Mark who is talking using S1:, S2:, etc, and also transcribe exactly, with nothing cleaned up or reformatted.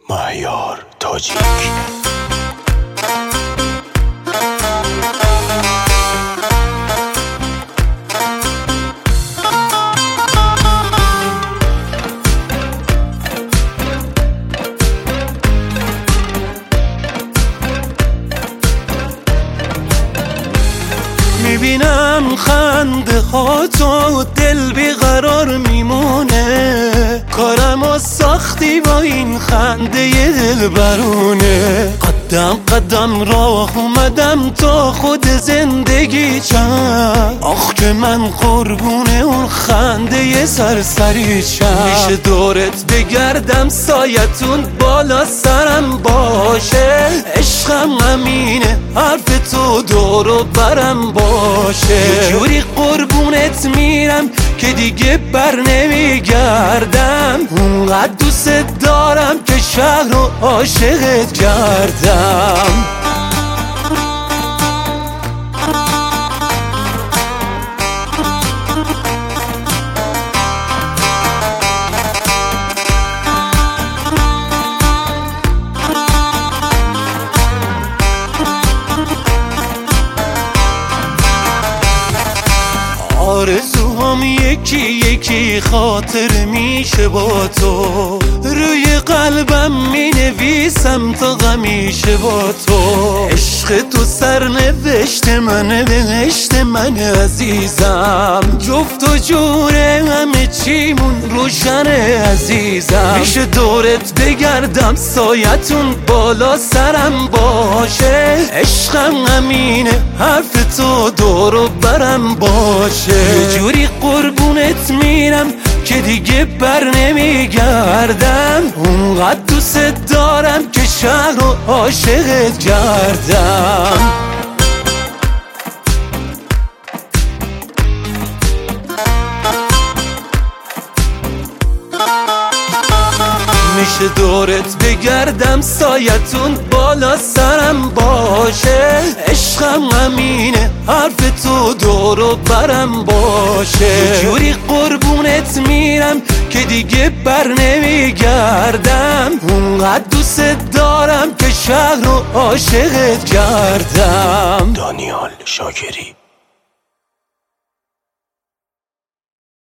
S1: مهیار تاجیک.
S2: میبینم خنده ها تو دل بیقرار میمونه، کارم و ساختی با این خنده دل برونه. قدم قدم راه اومدم تا خود زندگی چند، آخ که من قربونه اون خنده سرسری چند. میشه دورت بگردم سایتون بالا سرم باشه، عشقم همینه حرف تو دورو برم باشه. یه جوری قربونت میرم که دیگه بر نمیگردم، اونقدر دوست دارم که شهر رو عاشقت کردم. آرزوهام یکی یکی خاطر میشه با تو، روی قلبم مینویسم تا غمیشه با تو. عشق تو سرنوشت منه، بهشت من عزیزم، جفت و جوره همه چیمون روشنه عزیزم. میشه دورت بگردم سایتون بالا سرم باشه، عشقم همینه حرف تو دورو برم باشه. یه جوری قربونت میرم که دیگه بر نمیگردم، اونقدر دوست دارم که شهر رو عاشقت کردم. میشه دورت بگردم سایتون بالا سرم باشه، عشقم همینه حرف تو دورو برم باشه. یه جوری قربونت میرم که دیگه بر نمیگردم، اونقدر دوست دارم که شهر رو عاشقت کردم.
S1: دانیال شاکری.